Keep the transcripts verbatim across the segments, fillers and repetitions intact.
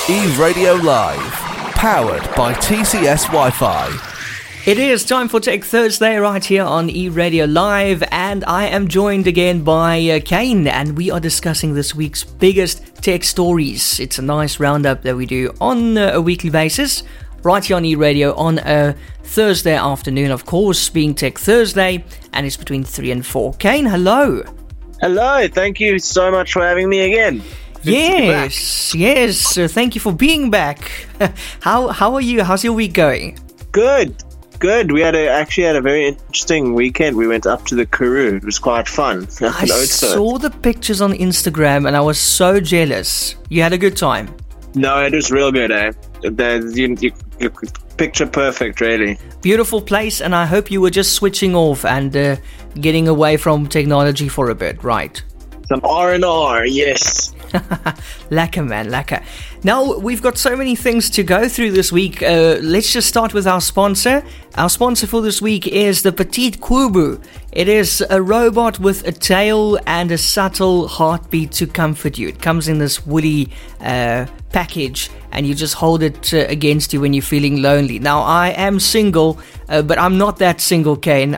E-Radio Live, powered by T C S Wi-Fi. It is time for Tech Thursday right here on E-Radio Live, and I am joined again by uh, Kane, and we are discussing this week's biggest tech stories. It's a nice roundup that we do on uh, a weekly basis, right here on E-Radio on a Thursday afternoon, of course, being Tech Thursday, and it's between three and four. Kane, hello. Hello, thank you so much for having me again. Good yes, yes, uh, thank you for being back. how how are you? How's your week going? Good, good. We had a, actually had a very interesting weekend. We went up to the Karoo. It was quite fun. I saw the pictures on Instagram and I was so jealous. You had a good time? No, it was real good, eh? The, you, you, you, picture perfect, really. Beautiful place, and I hope you were just switching off and uh, getting away from technology for a bit, right? Some R and R, yes. Lekker, man, lekker. Now, we've got so many things to go through this week. Uh, let's just start with our sponsor. Our sponsor for this week is the Petite Kubu. It is a robot with a tail and a subtle heartbeat to comfort you. It comes in this woolly uh, package, and you just hold it uh, against you when you're feeling lonely. Now, I am single, uh, but I'm not that single, Kane.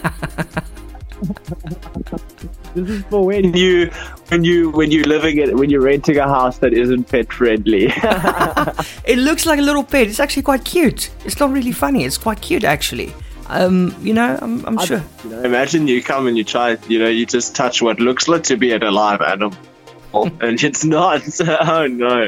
This is for when you, when you, when you're living it, when you're renting a house that isn't pet friendly. It looks like a little pet. It's actually quite cute. It's not really funny. It's quite cute, actually. Um, you know, I'm, I'm sure. You know, imagine you come and you try, you know, you just touch what looks like to be an alive animal. And it's not. Oh no.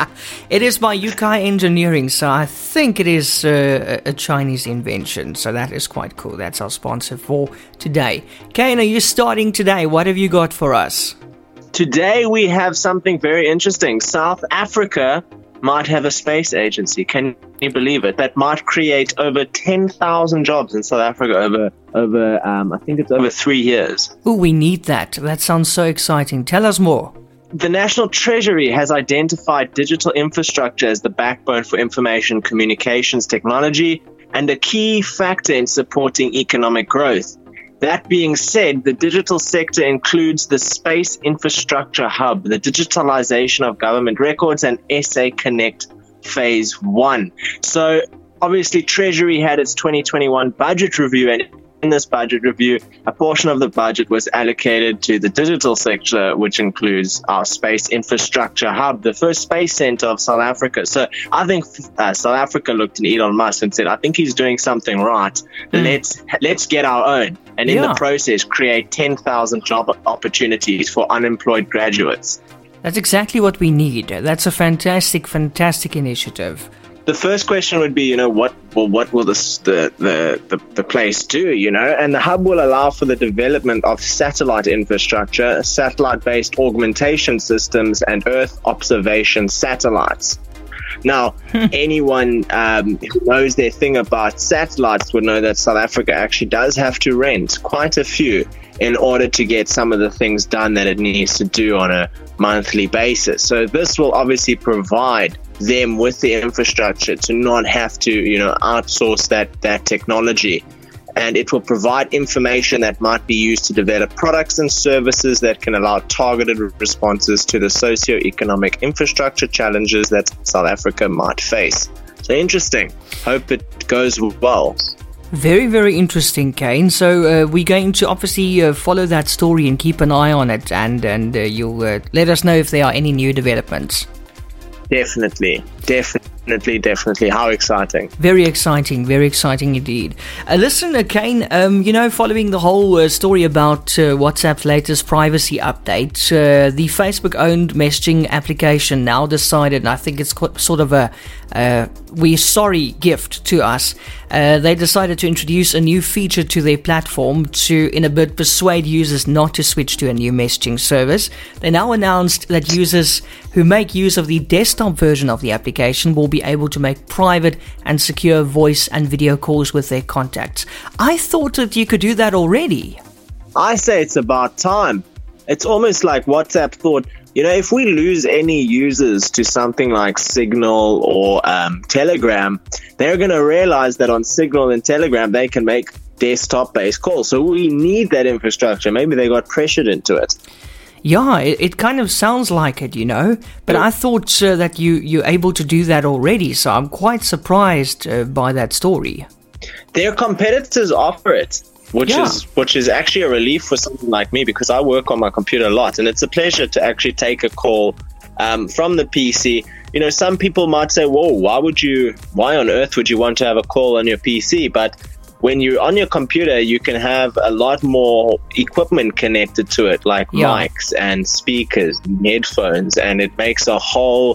It is by Yukai Engineering, so I think it is uh, a Chinese invention. So that is quite cool. That's our sponsor for today. Kane, are you starting today? What have you got for us? Today we have something very interesting. South Africa might have a space agency. Can you believe it? That might create over ten thousand jobs in South Africa over, over um, I think it's over three years. Oh, we need that. That sounds so exciting. Tell us more. The National Treasury has identified digital infrastructure as the backbone for information communications technology and a key factor in supporting economic growth. That being said, the digital sector includes the Space Infrastructure Hub, the digitalization of government records, and S A Connect Phase one. So obviously Treasury had its twenty twenty-one budget review, and in this budget review, a portion of the budget was allocated to the digital sector, which includes our Space Infrastructure Hub, the first space center of South Africa. So I think uh, South Africa looked at Elon Musk and said, I think he's doing something right. Mm. Let's let's get our own. And in yeah. the process, create ten thousand job opportunities for unemployed graduates. That's exactly what we need. That's a fantastic, fantastic initiative. The first question would be, you know, what well, what will this, the, the, the, the place do, you know? And the hub will allow for the development of satellite infrastructure, satellite-based augmentation systems, and Earth observation satellites. Now, anyone um, who knows their thing about satellites would know that South Africa actually does have to rent quite a few in order to get some of the things done that it needs to do on a monthly basis. So this will obviously provide them with the infrastructure to not have to, you know, outsource that, that technology. And it will provide information that might be used to develop products and services that can allow targeted responses to the socio-economic infrastructure challenges that South Africa might face. So interesting. Hope it goes well. Very, very interesting, Kane. So uh, we're going to obviously uh, follow that story and keep an eye on it, and, and uh, you'll uh, let us know if there are any new developments. Definitely, definitely, definitely. How exciting. Very exciting, very exciting indeed. Uh, listen, uh, Kane, um, you know, following the whole uh, story about uh, WhatsApp's latest privacy update, uh, the Facebook-owned messaging application now decided, and I think it's sort of a uh, we're sorry gift to us, uh, they decided to introduce a new feature to their platform to, in a bit, persuade users not to switch to a new messaging service. They now announced that users who make use of the desktop version of the application will be able to make private and secure voice and video calls with their contacts. I thought that you could do that already. I say it's about time. It's almost like WhatsApp thought, you know, if we lose any users to something like Signal or um, Telegram, they're going to realize that on Signal and Telegram, they can make desktop-based calls. So we need that infrastructure. Maybe they got pressured into it. Yeah, it, it kind of sounds like it, you know. But I thought uh, that you, you're able to do that already, so I'm quite surprised uh, by that story. Their competitors offer it, which Yeah. is which is actually a relief for someone like me, because I work on my computer a lot, and it's a pleasure to actually take a call um, from the P C. You know, some people might say, whoa, why would you, why on earth would you want to have a call on your P C? But when you're on your computer, you can have a lot more equipment connected to it, like Yeah. mics and speakers and headphones, and it makes a whole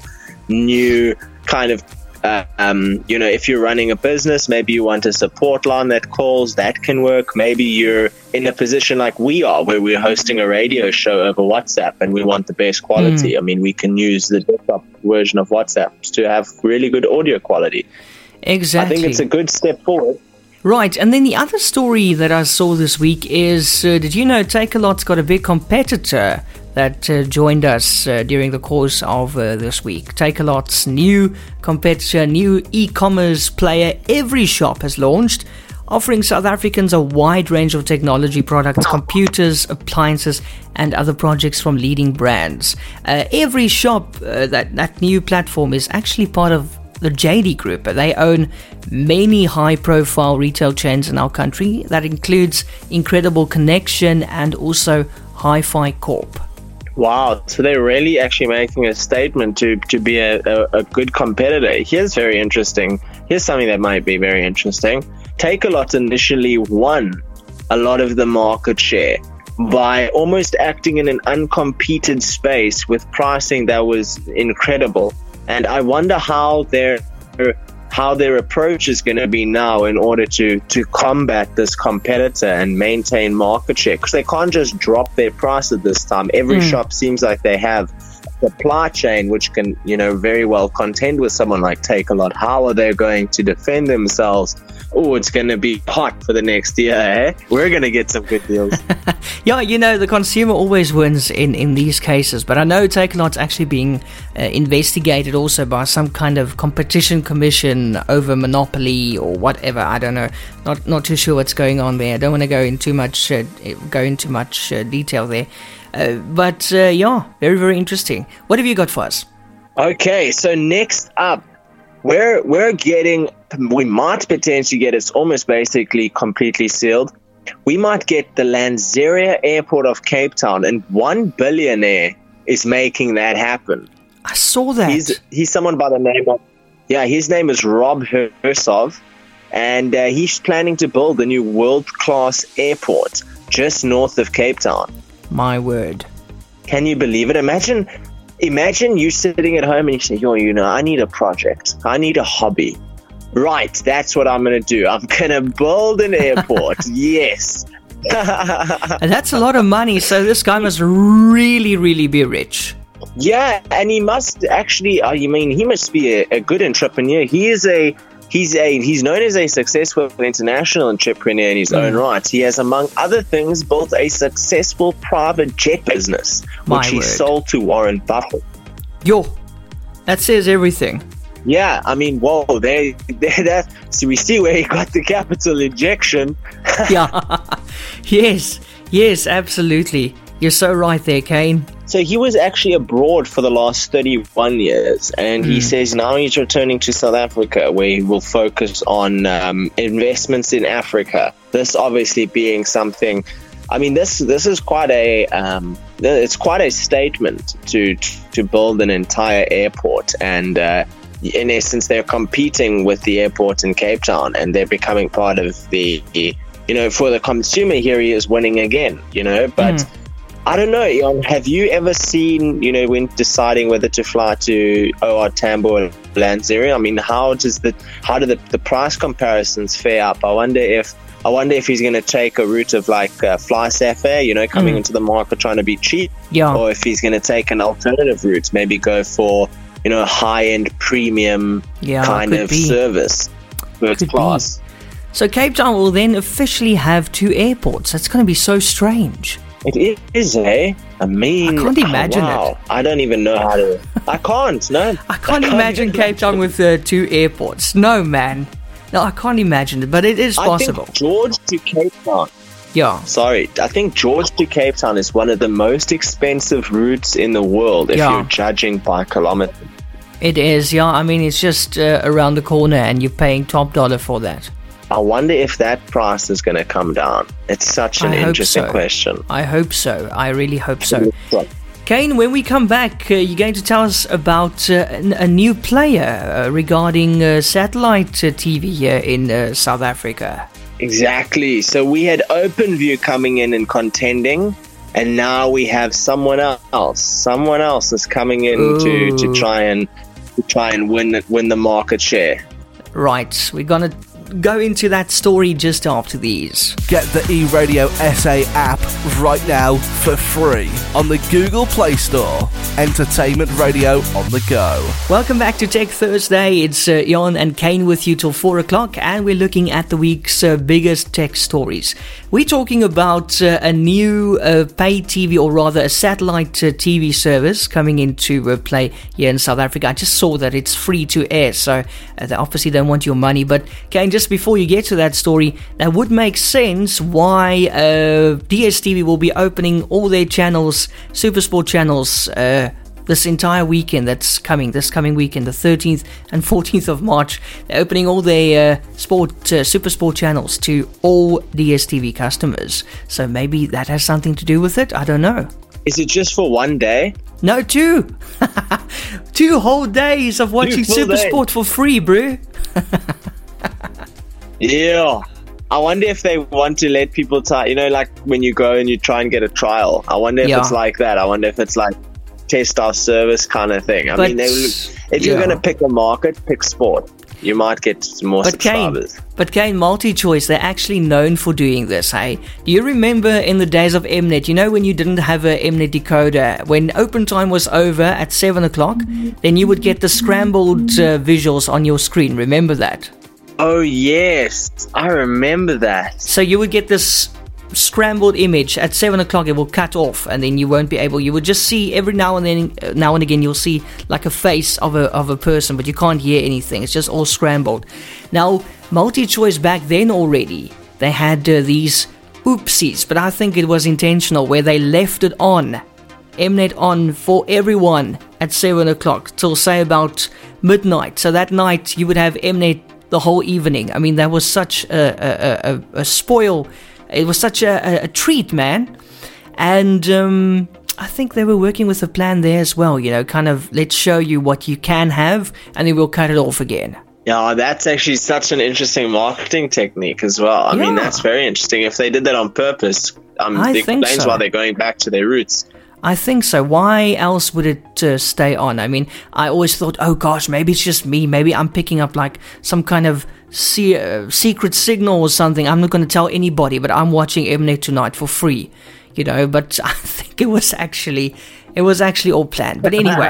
new kind of Uh, um, you know, if you're running a business, maybe you want a support line that calls, that can work. Maybe you're in a position like we are, where we're hosting a radio show over WhatsApp and we want the best quality. Mm. I mean, we can use the desktop version of WhatsApp to have really good audio quality. Exactly. I think it's a good step forward. Right, and then the other story that I saw this week is, uh, did you know Takealot's got a big competitor that uh, joined us uh, during the course of uh, this week. Takealot's new competitor, new e-commerce player, EveryShop, has launched, offering South Africans a wide range of technology products, computers, appliances, and other projects from leading brands. Uh, EveryShop, uh, that, that new platform, is actually part of the J D Group. They own many high-profile retail chains in our country. That includes Incredible Connection and also Hi-Fi Corp. Wow, so they're really actually making a statement to, to be a, a, a good competitor. Here's very interesting. Here's something that might be very interesting. Takealot initially won a lot of the market share by almost acting in an uncompeted space with pricing that was incredible. And I wonder how their how their approach is going to be now in order to, to combat this competitor and maintain market share. Because they can't just drop their price at this time. Every mm. shop seems like they have a supply chain which can, you know, very well contend with someone like Takealot. How are they going to defend themselves? Oh, it's going to be hot for the next year, eh? We're going to get some good deals. Yeah, you know, the consumer always wins in, in these cases. But I know Takealot's actually being uh, investigated also by some kind of competition commission over monopoly or whatever. I don't know. Not not too sure what's going on there. I don't want to go into much uh, go into much uh, detail there. Uh, but uh, yeah, very, very interesting. What have you got for us? Okay, so next up, we're we're getting, we might potentially get, it's almost basically completely sealed. We might get the Lanseria Airport of Cape Town, and one billionaire is making that happen. I saw that. He's he's someone by the name of, yeah, his name is Rob Hersov, and uh, he's planning to build a new world-class airport just north of Cape Town. My word. Can you believe it? Imagine imagine you sitting at home and you say, yo, you know, I need a project. I need a hobby. Right, that's what I'm going to do. I'm going to build an airport. Yes. And that's a lot of money, so this guy must really, really be rich. Yeah, and he must actually, I mean, he must be a, a good entrepreneur. He is a He's a he's known as a successful international entrepreneur in his mm. own right. He has, among other things, built a successful private jet business, My which he word. sold to Warren Buffett. Yo, that says everything. Yeah, I mean, whoa, they, they that so we see where he got the capital injection. Yeah, yes, yes, absolutely. You're so right there, Kane. So he was actually abroad for the last thirty-one years, and mm. he says now he's returning to South Africa, where he will focus on um, investments in Africa. This obviously being something, I mean, this this is quite a um, it's quite a statement to to build an entire airport, and uh, in essence, they're competing with the airport in Cape Town, and they're becoming part of the, you know, for the consumer here, he is winning again, you know, but. Mm. I don't know, Jan, have you ever seen, you know, when deciding whether to fly to O R Tambo or Lanseria? I mean, how does the how do the, the price comparisons fare up? I wonder if I wonder if he's going to take a route of like uh, Fly Safair, you know, coming mm. into the market trying to be cheap, yeah. or if he's going to take an alternative route, maybe go for, you know, high-end premium yeah, kind of be. service, first class. Be. So Cape Town will then officially have two airports. That's going to be so strange. It is, eh? I mean, I can't imagine oh, wow. it. I don't even know how to. I can't, no. I can't I imagine can't Cape Town with uh, two airports. No, man. No, I can't imagine it, but it is possible. I think George to Cape Town. Yeah. Sorry, I think George to Cape Town is one of the most expensive routes in the world if Yeah. you're judging by kilometers. It is, yeah. I mean, it's just uh, around the corner and you're paying top dollar for that. I wonder if that price is going to come down. It's such an I hope interesting so. question. I hope so. I really hope so. Kane, when we come back, uh, you're going to tell us about uh, n- a new player uh, regarding uh, satellite uh, T V here in uh, South Africa. Exactly. So we had OpenView coming in and contending, and now we have someone else. Someone else is coming in to, to try and to try and win win the market share. Right, we're gonna go into that story just after these. Get the eRadio S A app right now for free on the Google Play Store. Entertainment radio on the go. Welcome back to Tech Thursday. It's uh, Jan and Kane with you till four o'clock, and we're looking at the week's uh, biggest tech stories. We're talking about uh, a new uh, pay T V, or rather a satellite uh, T V service coming into uh, play here in South Africa. I just saw that it's free to air, so uh, they obviously don't want your money. But Kane, just before you get to that story, that would make sense why uh, D S T V will be opening all their channels, SuperSport channels, uh, this entire weekend that's coming, this coming weekend, the thirteenth and fourteenth of March. They're opening all their uh, sport, uh, SuperSport channels to all D S T V customers. So maybe that has something to do with it. I don't know. Is it just for one day? No, two. Two whole days of watching full SuperSport for free, bro. Yeah. I wonder if they want to let people try, you know, like when you go and you try and get a trial. I wonder if Yeah. it's like that. I wonder if it's like test our service kind of thing. I But, mean, they, if yeah. you're going to pick a market, pick sport. You might get more But Kane, subscribers. but Kane, MultiChoice, they're actually known for doing this, hey? Do you remember in the days of Mnet, you know when you didn't have a Mnet decoder, when open time was over at seven o'clock, then you would get the scrambled uh, visuals on your screen, remember that? Oh, yes. I remember that. So you would get this scrambled image at seven o'clock. It will cut off, and then you won't be able. You would just see every now and then, uh, now and again, you'll see like a face of a of a person, but you can't hear anything. It's just all scrambled. Now, MultiChoice back then already, they had uh, these oopsies, but I think it was intentional, where they left it on, Mnet on for everyone at seven o'clock till say about midnight. So that night you would have Mnet the whole evening. I mean, that was such a a, a, a spoil. It was such a, a, a treat, man. And um, I think they were working with a plan there as well, you know, kind of let's show you what you can have and then we'll cut it off again. Yeah, that's actually such an interesting marketing technique as well. I Yeah. mean, that's very interesting. If they did that on purpose, um, I it think explains so. why they're going back to their roots. I think so. Why else would it uh, stay on? I mean, I always thought, oh gosh, maybe it's just me. Maybe I'm picking up like some kind of se- uh, secret signal or something. I'm not going to tell anybody, but I'm watching Mnet tonight for free, you know. But I think it was actually, it was actually all planned. But anyway,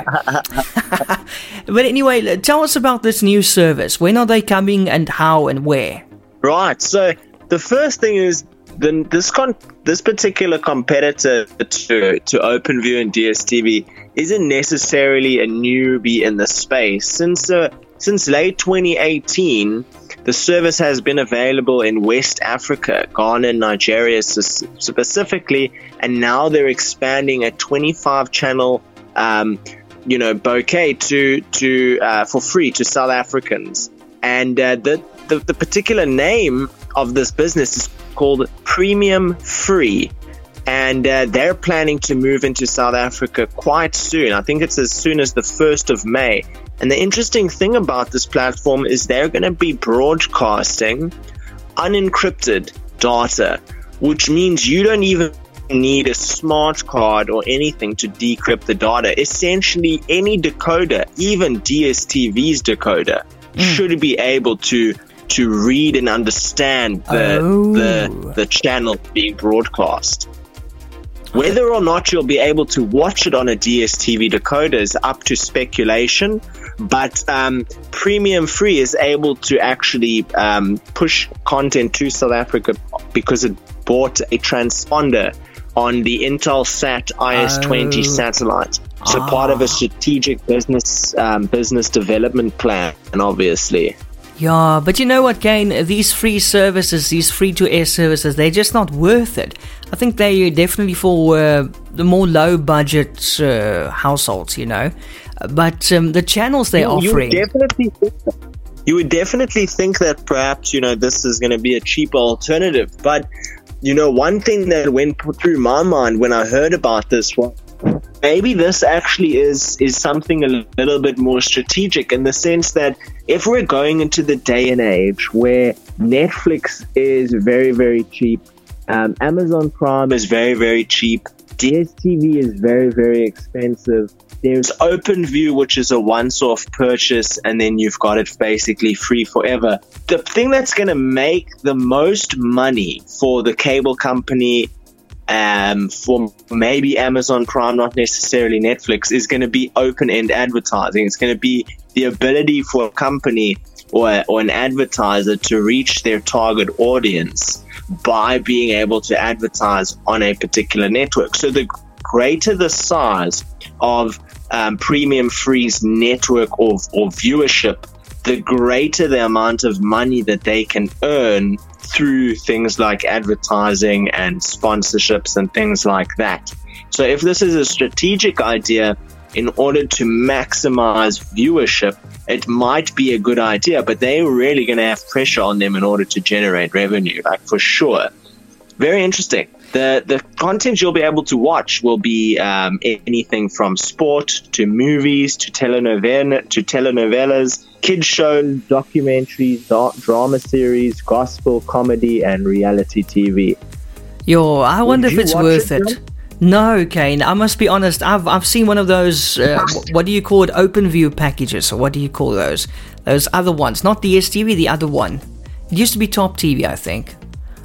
but anyway, tell us about this new service. When are they coming, and how and where? Right. So the first thing is the, this con- this particular competitor to to OpenView and D S T V isn't necessarily a newbie in the space. Since uh, since late twenty eighteen, the service has been available in West Africa, Ghana, and Nigeria specifically, and now they're expanding a twenty-five channel, um, you know, bouquet to to uh, for free to South Africans. And uh, the, the the particular name of this business is called Premium Free, and uh, they're planning to move into South Africa quite soon. I think it's as soon as the first of May. And the interesting thing about this platform is they're going to be broadcasting unencrypted data, which means you don't even need a smart card or anything to decrypt the data. Essentially, any decoder, even D S T V's decoder, mm. should be able to to read and understand the, oh. the the channel being broadcast. Whether or not you'll be able to watch it on a D S T V decoder is up to speculation, but um, Premium Free is able to actually um, push content to South Africa because it bought a transponder on the Intelsat I S twenty oh. satellite. So ah. part of a strategic business um, business development plan, and obviously. Yeah, but you know what, Kane? These free services, these free-to-air services, they're just not worth it. I think they're definitely for uh, the more low-budget uh, households, you know. But um, the channels they're you, offering... You would definitely think that. You would definitely think that perhaps, you know, this is going to be a cheaper alternative. But, you know, one thing that went through my mind when I heard about this was, maybe this actually is is something a little bit more strategic, in the sense that if we're going into the day and age where Netflix is very, very cheap, um, Amazon Prime is very, very cheap, D S T V is very, very expensive, there's OpenView, which is a once-off purchase, and then you've got it basically free forever. The thing that's going to make the most money for the cable company, Um, for maybe Amazon Prime, not necessarily Netflix, is going to be open-end advertising. It's going to be the ability for a company or, or an advertiser to reach their target audience by being able to advertise on a particular network. So the greater the size of um, Premium Free's network or, or viewership, the greater the amount of money that they can earn through things like advertising and sponsorships and things like that. So if this is a strategic idea in order to maximize viewership, it might be a good idea, but they're really going to have pressure on them in order to generate revenue, like for sure. Very interesting. The the content you'll be able to watch will be um, anything from sport to movies to telenovela to telenovelas, kids shows, documentaries, da- drama series, gospel, comedy, and reality T V. Yo, I wonder if it's worth it. it No, Kane, I must be honest, I've I've seen one of those, uh, what do you call it, OpenView packages, or what do you call those? Those other ones, not D S T V, the other one. It used to be Top T V, I think.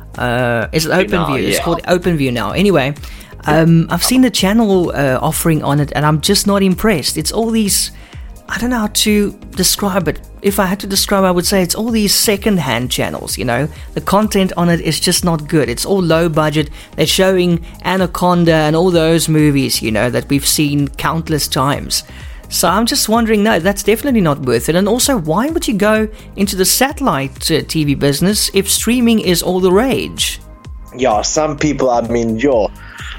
Uh, it's OpenView. No, yeah. It's called OpenView now. Anyway, um, I've seen the channel uh, offering on it, and I'm just not impressed. It's all these, I don't know how to describe it. If I had to describe, I would say it's all these second-hand channels, you know. The content on it is just not good. It's all low budget. They're showing Anaconda and all those movies, you know, that we've seen countless times. So I'm just wondering, no, that's definitely not worth it. And also, why would you go into the satellite uh, T V business if streaming is all the rage? Yeah, some people, I mean, yo,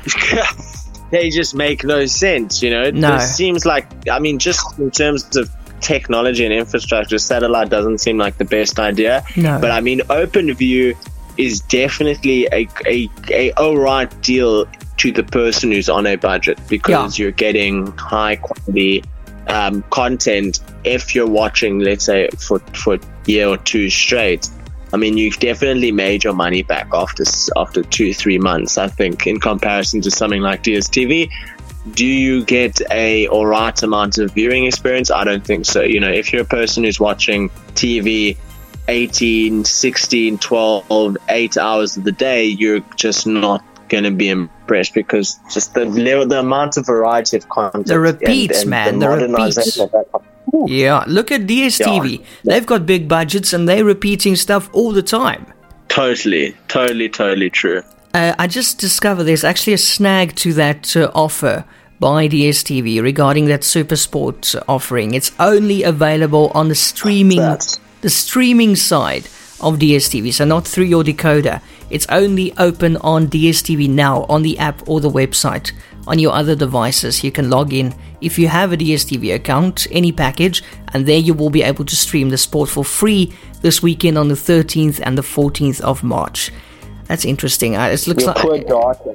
they just make no sense, you know. No. It seems like, I mean, just in terms of technology and infrastructure, satellite doesn't seem like the best idea. No. But I mean, OpenView is definitely a a, a alright deal to the person who's on a budget, because yeah. you're getting high quality um, content. If you're watching, let's say, for for a year or two straight, I mean, you've definitely made your money back after after two, three months, I think, in comparison to something like D S T V. Do you get a alright amount of viewing experience? I don't think so. You know, if you're a person who's watching T V eighteen, sixteen, twelve, eight hours of the day, you're just not going to be impressed, because just the level, the amount of variety of content. The repeats, and, and man, the, the repeats. Yeah, look at D S T V. Yeah. They've got big budgets and they're repeating stuff all the time. Totally, totally, totally true. Uh, I just discovered there's actually a snag to that uh, offer by D S T V regarding that SuperSport offering. It's only available on the streaming, the streaming side of D S T V, so not through your decoder. It's only open on D S T V Now, on the app or the website. On your other devices, you can log in if you have a D S T V account, any package, and there you will be able to stream the sport for free this weekend on the thirteenth and the fourteenth of March. That's interesting. Uh, it looks Your like poor daughter.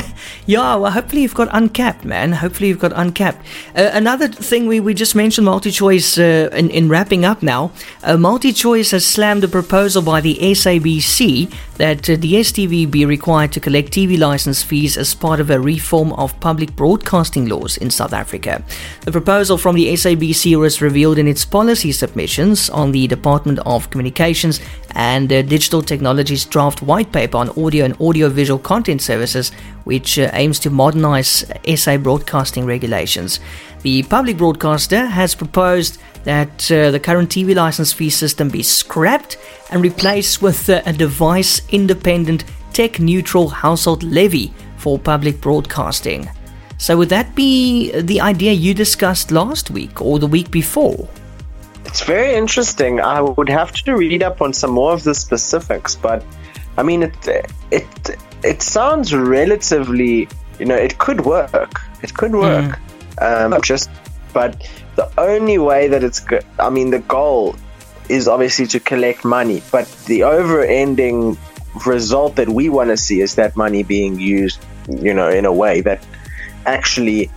yeah. Well, hopefully you've got uncapped, man. Hopefully you've got uncapped. Uh, another thing we, we just mentioned, MultiChoice. Uh, in, in wrapping up now, uh, MultiChoice has slammed a proposal by the S A B C that uh, D S T V be required to collect T V license fees as part of a reform of public broadcasting laws in South Africa. The proposal from the S A B C was revealed in its policy submissions on the Department of Communications and uh, Digital Technologies draft white paper on audio and audiovisual content services, which uh, aims to modernize S A broadcasting regulations. The public broadcaster has proposed that uh, the current T V license fee system be scrapped and replaced with uh, a device-independent, tech-neutral household levy for public broadcasting. So would that be the idea you discussed last week or the week before? It's very interesting. I would have to read up on some more of the specifics, but I mean, it it it sounds relatively, you know, it could work. It could work. Mm. Um, just, but the only way that it's good, I mean, the goal is obviously to collect money, but the over-ending result that we want to see is that money being used, you know, in a way that actually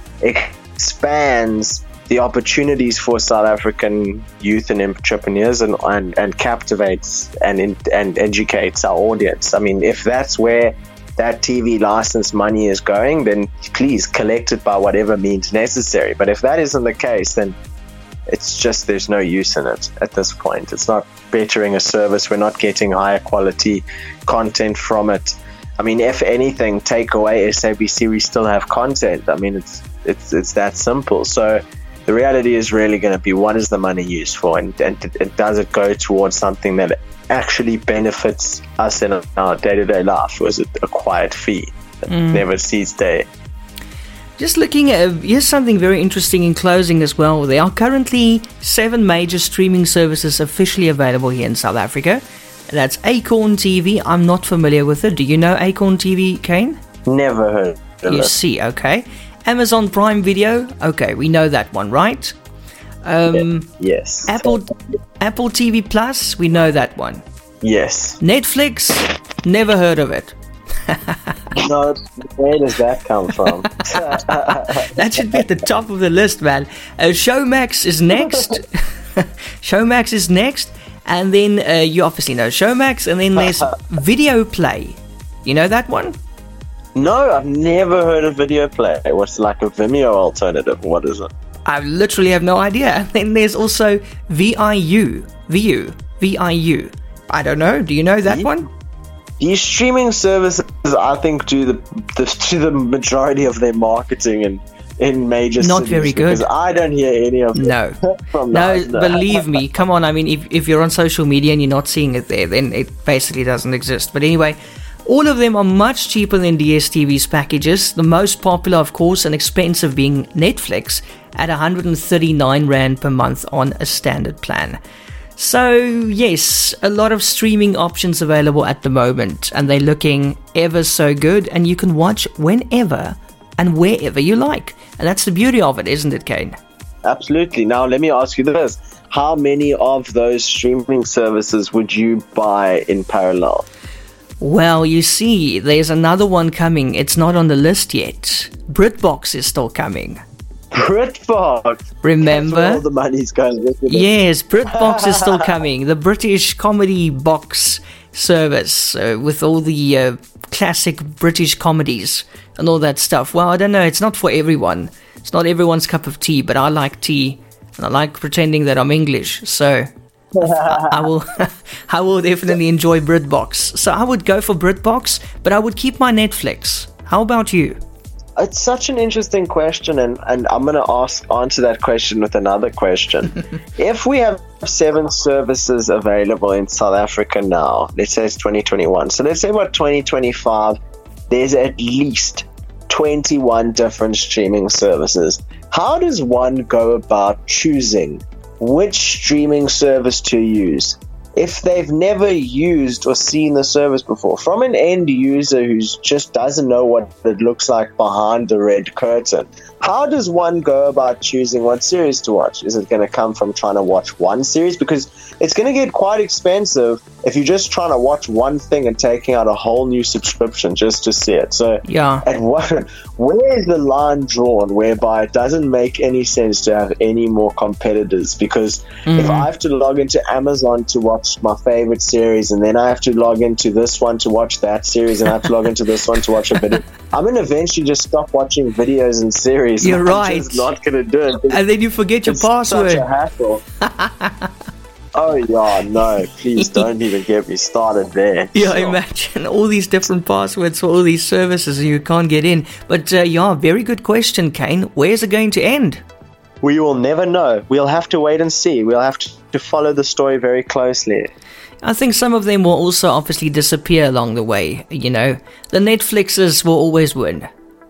expands the opportunities for South African youth and entrepreneurs, and and, and captivates and in, and educates our audience. I mean, if that's where that T V license money is going, then please collect it by whatever means necessary. But if that isn't the case, then it's just, there's no use in it at this point. It's not bettering a service. We're not getting higher quality content from it. I mean, if anything, take away S A B C, we still have content. I mean, it's it's it's that simple. So the reality is really going to be, what is the money used for, and, and, and does it go towards something that actually benefits us in our day-to-day life, or is it a quiet fee that mm. never sees day? Just looking at, here's something very interesting in closing as well. There are currently seven major streaming services officially available here in South Africa. That's Acorn T V. I'm not familiar with it. Do you know Acorn T V, Kane? Never heard of You it. see, okay. Amazon Prime Video, okay, we know that one, right? Um, yes. Apple Apple T V Plus, we know that one. Yes. Netflix, never heard of it. No, where does that come from? That should be at the top of the list, man. Uh, Showmax is next. Showmax is next. And then uh, you obviously know Showmax. And then there's Video Play. You know that one? No, I've never heard of Video Play. What's like a Vimeo alternative? What is it? I literally have no idea. And then there's also V I U. V U. V I U. I don't know. Do you know that the, one? These streaming services, I think, do the, the do the majority of their marketing in, in major Not cities. very good. Because I don't hear any of No. it from No, that. believe me. Come on. I mean, if, if you're on social media and you're not seeing it there, then it basically doesn't exist. But anyway, all of them are much cheaper than D S T V's packages. The most popular, of course, and expensive being Netflix at one hundred thirty-nine rand per month on a standard plan. So, yes, a lot of streaming options available at the moment, and they're looking ever so good, and you can watch whenever and wherever you like. And that's the beauty of it, isn't it, Kane? Absolutely. Now, let me ask you this. How many of those streaming services would you buy in parallel? Well, you see, there's another one coming. It's not on the list yet. BritBox is still coming. BritBox. Remember? That's where all the money's going. Isn't it? Yes, BritBox is still coming. The British comedy box service uh, with all the uh, classic British comedies and all that stuff. Well, I don't know. It's not for everyone. It's not everyone's cup of tea, but I like tea and I like pretending that I'm English. So I, I will I will definitely enjoy BritBox. So I would go for BritBox, but I would keep my Netflix. How about you? It's such an interesting question, and, and I'm going to ask answer that question with another question. If we have seven services available in South Africa now, let's say it's twenty twenty-one, so let's say about twenty twenty-five, there's at least twenty-one different streaming services. How does one go about choosing which streaming service to use if they've never used or seen the service before? From an end user who just doesn't know what it looks like behind the red curtain, how does one go about choosing what series to watch? Is it going to come from trying to watch one series? Because it's going to get quite expensive if you're just trying to watch one thing and taking out a whole new subscription just to see it. So Yeah. at what, where is the line drawn whereby it doesn't make any sense to have any more competitors? Because Mm. if I have to log into Amazon to watch my favorite series, and then I have to log into this one to watch that series, and I have to log into this one to watch a video, I'm going to eventually just stop watching videos and series. You're I'm right. just not going to do it. And then you forget your It's password. such a hassle. Oh, yeah, no. Please don't even get me started there. Yeah, Sure. imagine all these different passwords for all these services and you can't get in. But uh, yeah, very good question, Kane. Where's it going to end? We will never know. We'll have to wait and see. We'll have to, to follow the story very closely. I think some of them will also obviously disappear along the way, you know. The Netflixes will always win.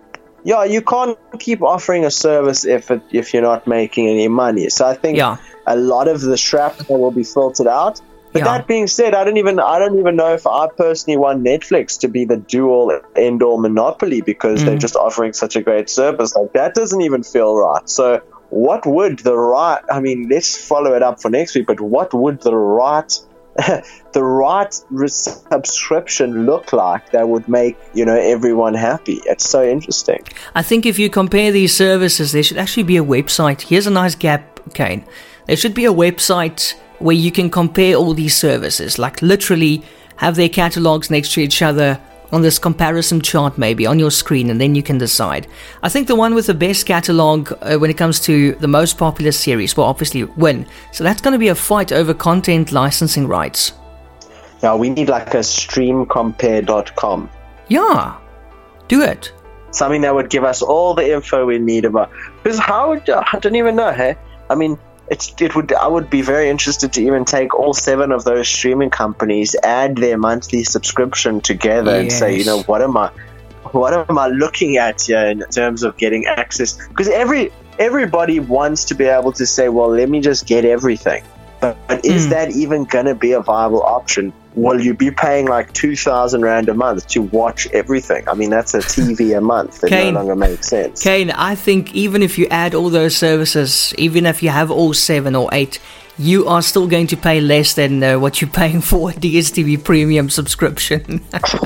yeah, you can't keep offering a service if it, if you're not making any money. So I think Yeah. a lot of the shrapnel will be filtered out. But Yeah. that being said, I don't even I don't even know if I personally want Netflix to be the dual end all monopoly because Mm. they're just offering such a great service. Like that doesn't even feel right. So what would the right? I mean, let's follow it up for next week. But what would the right the right re- subscription look like that would make, you know, everyone happy? It's so interesting. I think if you compare these services, there should actually be a website. Here's a nice gap, Kane. There should be a website where you can compare all these services, like literally have their catalogs next to each other on this comparison chart maybe on your screen, and then you can decide. I think the one with the best catalog uh, when it comes to the most popular series will obviously win. So that's going to be a fight over content licensing rights. Now we need like a stream compare dot com. Yeah, do it. Something that would give us all the info we need about. Because how would I don't even know, hey? I mean, it's it would I would be very interested to even take all seven of those streaming companies, add their monthly subscription together, and say, you know, what am I, what am I looking at here in terms of getting access? Because every everybody wants to be able to say, well, let me just get everything. But, but is Mm. that even going to be a viable option? Will you be paying like two thousand rand a month to watch everything? I mean, that's a T V a month. That Kane, no longer makes sense. Kane, I think even if you add all those services, even if you have all seven or eight, you are still going to pay less than uh, what you're paying for a D S T V premium subscription.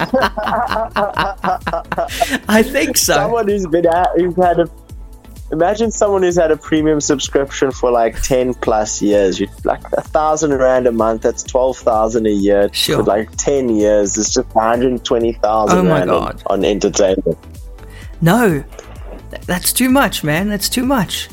I think so. Someone who's been at, who's had a Imagine someone who's had a premium subscription for like ten plus years. You like a thousand rand a month. That's twelve thousand a year. Sure. For like ten years, it's just one hundred twenty thousand Oh my rand on, God. on entertainment. No, Th- that's too much, man. That's too much.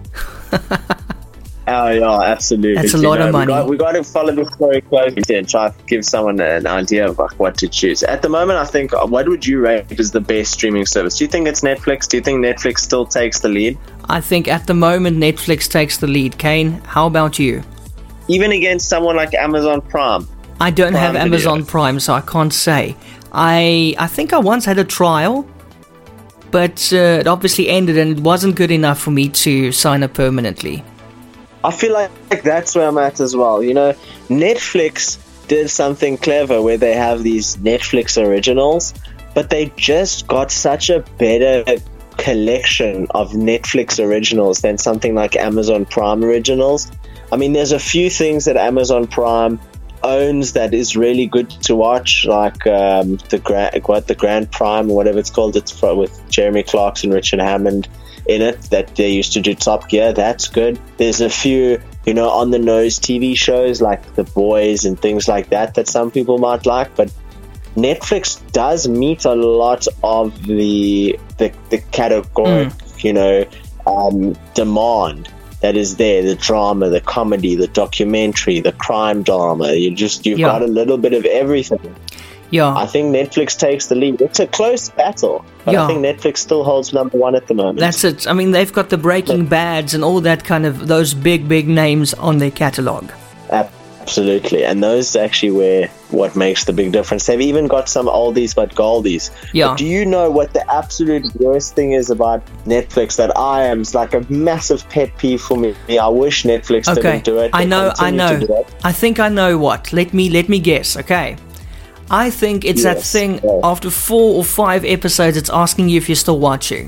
Oh yeah, absolutely. That's a You lot of we money. got- We got to follow the story closely and try to give someone an idea of like, what to choose. At the moment, I think, uh, what would you rate as the best streaming service? Do you think it's Netflix? Do you think Netflix still takes the lead? I think at the moment Netflix takes the lead. Kane, how about you? Even against someone like Amazon Prime? I don't Prime have Video. Amazon Prime, so I can't say. I I think I once had a trial, but uh, it obviously ended and it wasn't good enough for me to sign up permanently. I feel like, like that's where I'm at as well. You know, Netflix did something clever where they have these Netflix originals, but they just got such a better collection of Netflix originals than something like Amazon Prime originals. I mean, there's a few things that Amazon Prime owns that is really good to watch, like um, the Grand, what the Grand Prime or whatever it's called. It's for, with Jeremy Clarkson, Richard Hammond in it, that they used to do Top Gear. That's good. There's a few, you know, on the nose T V shows like The Boys and things like that that some people might like, but Netflix does meet a lot of the the, the category, you know, um, demand that is there. The drama, the comedy, the documentary, the crime drama. You just you've Yeah. got a little bit of everything. Yeah, I think Netflix takes the lead. It's a close battle, but Yeah. I think Netflix still holds number one at the moment. that's it. I mean, they've got the Breaking Bads and all that kind of, those big, big names on their catalog. Absolutely, and those are actually where what makes the big difference. They've even got some oldies but goldies. Yeah. But do you know what the absolute worst thing is about Netflix that I am? It's like a massive pet peeve for me. I wish Netflix Okay, didn't do it. I They know, I continue know. to do it. I think I know what. Let me let me guess. Okay, I think it's that Yes, thing yeah. after four or five episodes, it's asking you if you're still watching.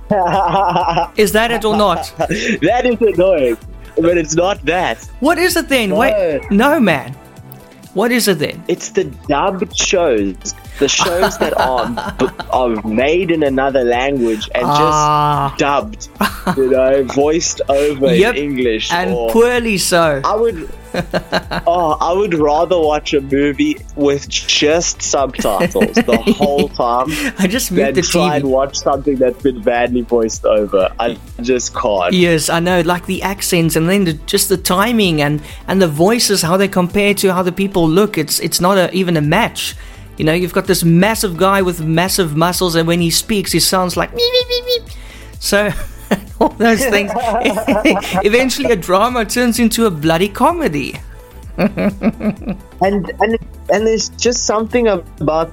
Is that it or not? That is annoying, but it's not that. What is it then? Wait, no, man. What is it then? It's the dubbed shows, the shows that are b- are made in another language and Ah. just dubbed, you know, voiced over Yep, in English. and or, poorly so. I would, oh, I would rather watch a movie with just subtitles the whole time I just moved than the try T and V. watch something that's been badly voiced over. I just can't. Yes, I know, like the accents and then the, just the timing and, and the voices, how they compare to how the people look. It's it's not a, even a match. You know, you've got this massive guy with massive muscles, and when he speaks, he sounds like meep, meep, meep, meep. So, all those things. Eventually, a drama turns into a bloody comedy. and and and there's just something about the,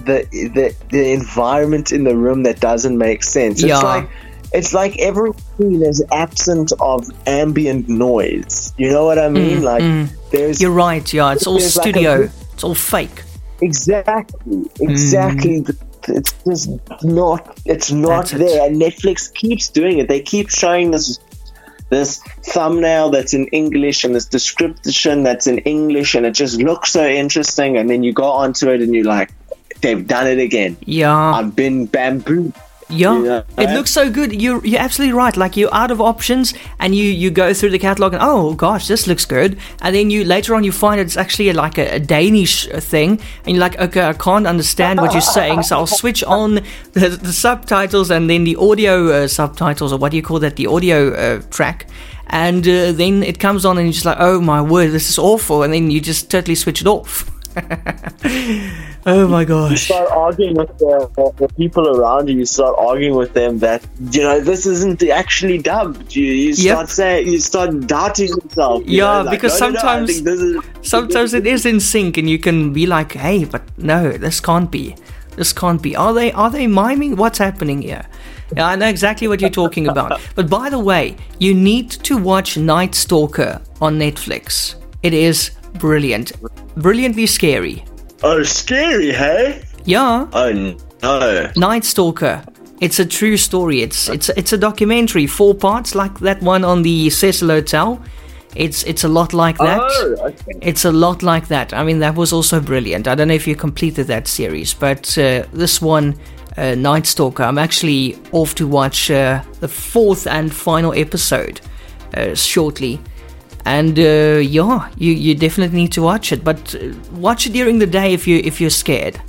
the the the environment in the room that doesn't make sense. Yeah. It's like it's like every scene is absent of ambient noise. You know what I mean? Mm, like mm. there's You're right, yeah. It's all there's like studio. a- It's all fake. Exactly, exactly. Mm. It's just not. It's not That's it. there, and Netflix keeps doing it. They keep showing this this thumbnail that's in English and this description that's in English, and it just looks so interesting. And then you go onto it, and you're like, "They've done it again." Yeah. I've been bambooed. Yeah, Yeah. it looks so good. You're you're absolutely right. Like you're out of options, and you, you go through the catalog, and oh gosh, this looks good. And then you later on you find it's actually like a, a Danish thing, and you're like, okay, I can't understand what you're saying, so I'll switch on the, the subtitles and then the audio uh, subtitles, or what do you call that? The audio uh, track. And uh, then it comes on, and you're just like, oh my word, this is awful. And then you just totally switch it off. Oh my You gosh. start arguing with the, the people around you. You start arguing with them that you know this isn't actually dubbed. You, you start Yep. saying, you start doubting yourself. you Yeah, know, like, because no, no, no, I sometimes- think this is, Sometimes it is in sync, and you can be like, "Hey, but no, this can't be. This can't be. Are they? Are they miming? What's happening here?" Yeah, I know exactly what you're talking about. But by the way, you need to watch Night Stalker on Netflix. It is brilliant, brilliantly scary. oh, scary, hey? Yeah, Oh no. Night Stalker. It's a true story. It's it's it's a documentary, four parts, like that one on the Cecil Hotel. It's it's a lot like that. Oh, okay. It's a lot like that. I mean, that was also brilliant. I don't know if you completed that series, but uh, this one, uh, Night Stalker, I'm actually off to watch uh, the fourth and final episode uh, shortly. And uh, yeah, you, you definitely need to watch it, but uh, watch it during the day if you if you're scared.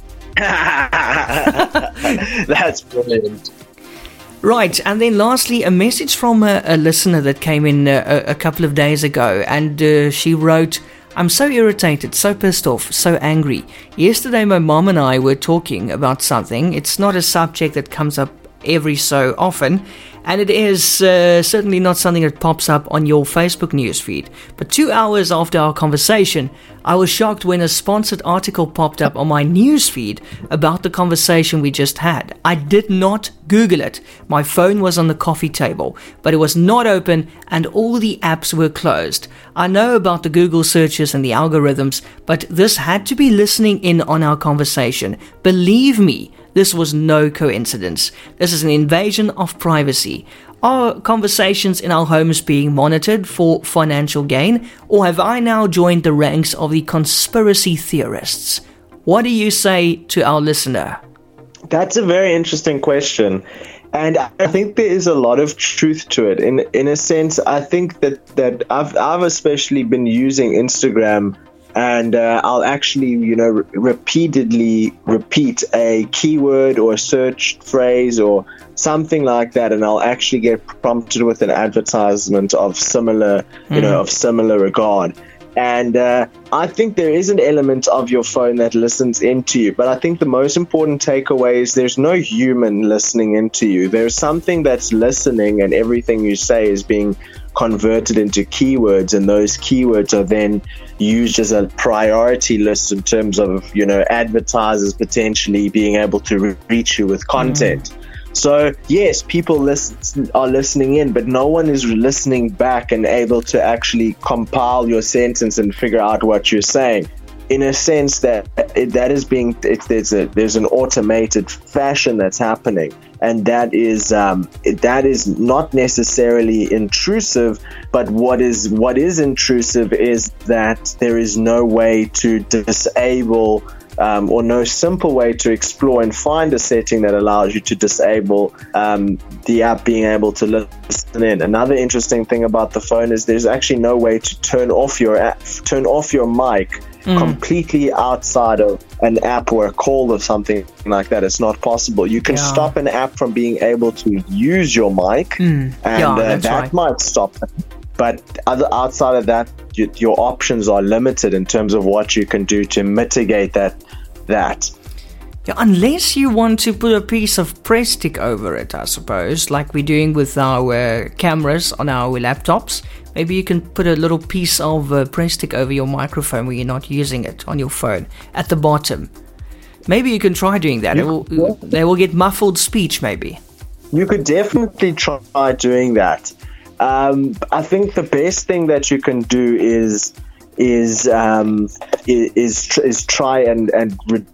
That's brilliant. Right, and then lastly, a message from a, a listener that came in uh, a, a couple of days ago, and uh, she wrote, "I'm so irritated, so pissed off, so angry. Yesterday my mom and I were talking about something. It's not a subject that comes up every so often, and it is uh, certainly not something that pops up on your Facebook newsfeed. But two hours after our conversation, I was shocked when a sponsored article popped up on my newsfeed about the conversation we just had. I did not Google it. My phone was on the coffee table, but it was not open and all the apps were closed. I know about the Google searches and the algorithms, but this had to be listening in on our conversation. Believe me, this was no coincidence. This is an invasion of privacy. Are conversations in our homes being monitored for financial gain, or have I now joined the ranks of the conspiracy theorists? What do you say to our listener?" That's a very interesting question. And I think there is a lot of truth to it. In in a sense, I think that, that I've I've especially been using Instagram, and uh, I'll actually, you know, re- repeatedly repeat a keyword or a search phrase or something like that, and I'll actually get prompted with an advertisement of similar, you know, of similar regard. And uh, I think there is an element of your phone that listens into you. But I think the most important takeaway is there's no human listening into you. There's something that's listening, and everything you say is being converted into keywords. And those keywords are then used as a priority list in terms of, you know, advertisers potentially being able to re- reach you with content. Mm. So, yes, people listen, are listening in, but no one is listening back and able to actually compile your sentence and figure out what you're saying. In a sense that it, that is being, it, there's a there's an automated fashion that's happening, and that is um, it, that is not necessarily intrusive. But what is what is intrusive is that there is no way to disable. Um, or no simple way to explore and find a setting that allows you to disable um, the app being able to listen in. Another interesting thing about the phone is there's actually no way to turn off your app, turn off your mic mm. completely outside of an app or a call or something like that. It's not possible. You can yeah. stop an app from being able to use your mic, mm. and yeah, uh, that right. might stop it. But other, outside of that, you, your options are limited in terms of what you can do to mitigate that. that. Yeah, unless you want to put a piece of press stick over it, I suppose, like we're doing with our uh, cameras on our laptops. Maybe you can put a little piece of uh, press stick over your microphone when you're not using it on your phone at the bottom. Maybe you can try doing that. It will, they will get muffled speech, maybe. You could definitely try doing that. Um, I think the best thing that you can do is is um, is is try and and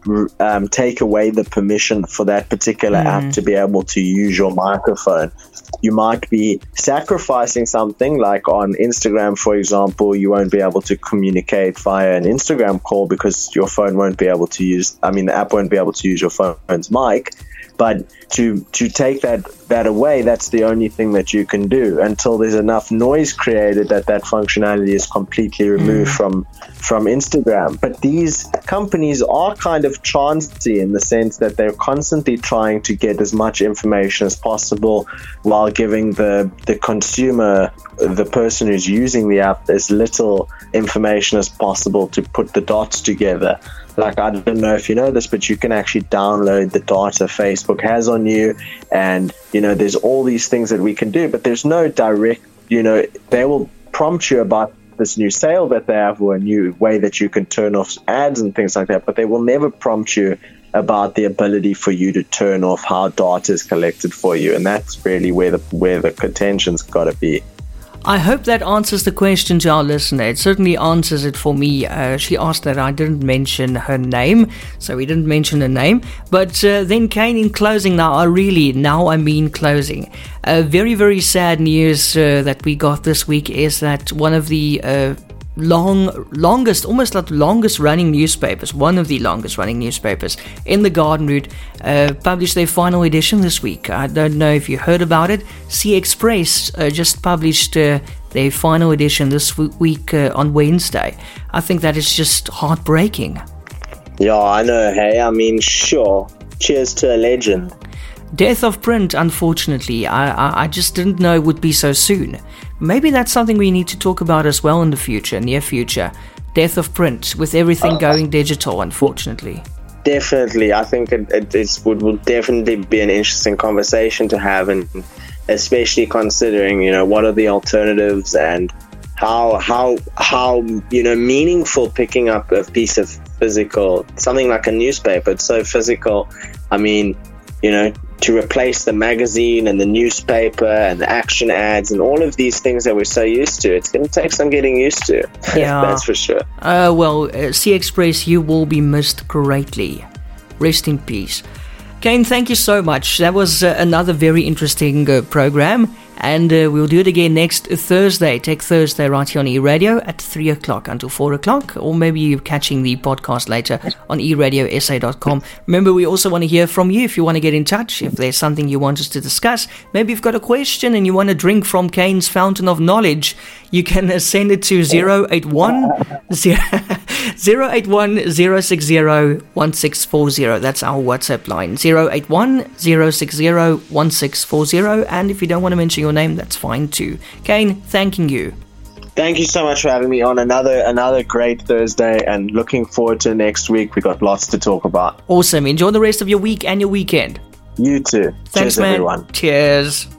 um, take away the permission for that particular mm. app to be able to use your microphone. You might be sacrificing something, like on Instagram, for example. You won't be able to communicate via an Instagram call because your phone won't be able to use. I mean, the app won't be able to use your phone's mic. But to to take that, that away, that's the only thing that you can do until there's enough noise created that that functionality is completely removed mm. from from Instagram. But these companies are kind of chancy in the sense that they're constantly trying to get as much information as possible while giving the the consumer, the person who's using the app, as little information as possible to put the dots together. Like, I don't know if you know this, but you can actually download the data Facebook has on you. And, you know, there's all these things that we can do, but there's no direct, you know, they will prompt you about this new sale that they have or a new way that you can turn off ads and things like that. But they will never prompt you about the ability for you to turn off how data is collected for you. And that's really where the, where the contention's got to be. I hope that answers the question to our listener. It certainly answers it for me. Uh, she asked that I didn't mention her name, so we didn't mention her name. But uh, then, Kane, in closing now, I really, now I mean closing. Uh, very, very sad news uh, that we got this week is that one of the uh, long, longest, almost like longest running newspapers, one of the longest running newspapers in the Garden Route, uh, published their final edition this week. I don't know if you heard about it. Sea Express uh, just published uh, their final edition this week uh, on Wednesday. I think that is just heartbreaking. Yeah, I know. Hey, I mean, sure. Cheers to a legend. Death of print, unfortunately. I, I, I just didn't know it would be so soon. Maybe that's something we need to talk about as well in the future, near future. Death of print, with everything going digital, unfortunately. Definitely. I think it, it it's, would, would definitely be an interesting conversation to have, and especially considering, you know, what are the alternatives and how, how, how you know, meaningful picking up a piece of physical, something like a newspaper. It's so physical. I mean, you know, to replace the magazine and the newspaper and the action ads and all of these things that we're so used to, it's going to take some getting used to. Yeah. That's for sure. Uh, well, uh, Sea Express, you will be missed greatly. Rest in peace. Kane, thank you so much. That was uh, another very interesting uh, program. And uh, we'll do it again next Thursday, Tech Thursday, right here on E-Radio at three o'clock until four o'clock. Or maybe you're catching the podcast later on e radio s a dot com. Remember, we also want to hear from you if you want to get in touch, if there's something you want us to discuss. Maybe you've got a question and you want to drink from Kane's fountain of knowledge. You can uh, send it to zero eight one zero eight one zero six zero one six four zero. That's our WhatsApp line, zero eight one zero six zero one six four zero. And if you don't want to mention your name, that's fine too. Kane, thanking you. Thank you so much for having me on another another great Thursday, and looking forward to next week. We got lots to talk about. Awesome. Enjoy the rest of your week and your weekend. You too. Thanks, Cheers, man. everyone. Cheers.